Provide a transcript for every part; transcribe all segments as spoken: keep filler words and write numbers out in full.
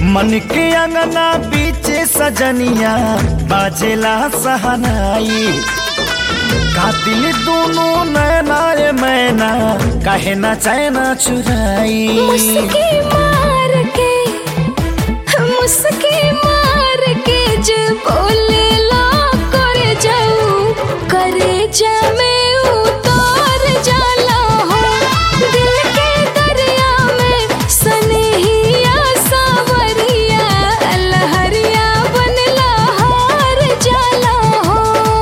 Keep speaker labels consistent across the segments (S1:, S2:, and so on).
S1: मन के अंगना बीचे सजनिया बाजेला सहनाई कातिल दोनों नैना रे मैना काहे ना चैना चुराई।
S2: मुस्की मार के मुस्की मार के जे बोले ला करे जाऊ करे जा में उतार जाला हो दिल के दरिया में सनहिया सावरिया लहरिया बनला हार जाला हो।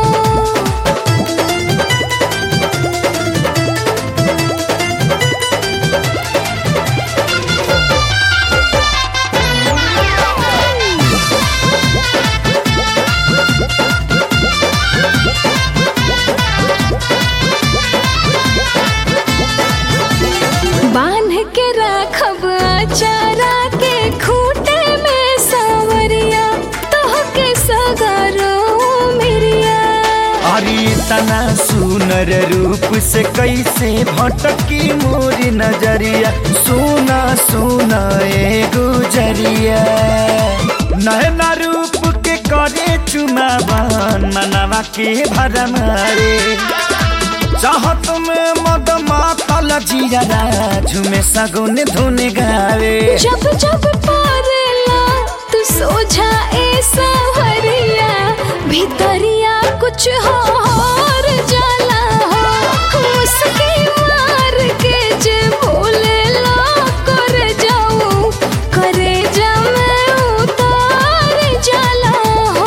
S2: बांध के राखब अचारा के खूटे में सावरिया तोह के सगारो मेरिया।
S1: अरे तना सुनर रूप से कैसे भटकी मोरी नजरिया सुना सुना ए गुजरिया नैना रूप के करे चुमावन मनवा के भरमारे चाहत में मद मातल जियारा झूमे सगुन धुन गावे।
S2: जब जब पारेला तू सोझा ए सावरिया भीतरिया कुछ और जाला हो मुस्की मार के जे भूले ला करे जाऊ करे जा में उतार जाला हो।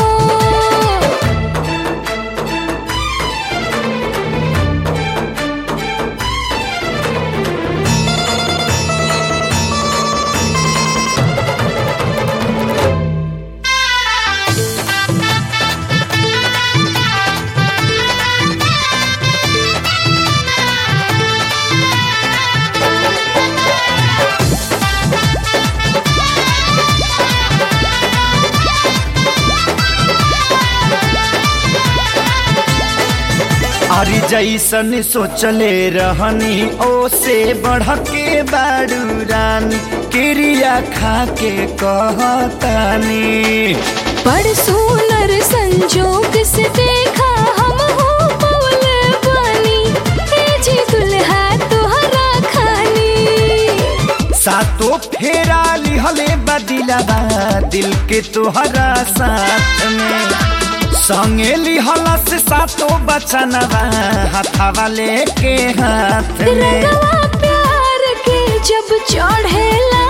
S1: अरे जैसन सोचले रहनी ओ से बढ़ के बाड़ू रानी क्रिया खा के कहतानी।
S2: बड़ सुनर संजोग से देखा हम हो पवल बनी ए जी दुल्हा तोहरा खानी।
S1: सातो फेरा लिहले बदिलाबा दिल के तोहरा साथ में संगे लिहला से सातो बचनवा हाथवा लेके हाथ में।
S2: रंगवा प्यार के जब चढ़ेला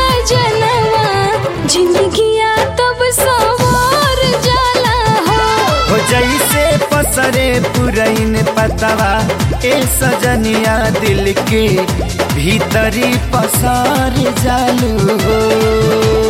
S2: सजनवा जिंदगिया तब सवार जाला हो।
S1: हो जैसे पसरे पुरैन पतवा ए सजनिया दिल के भीतरी पसार जालू हो।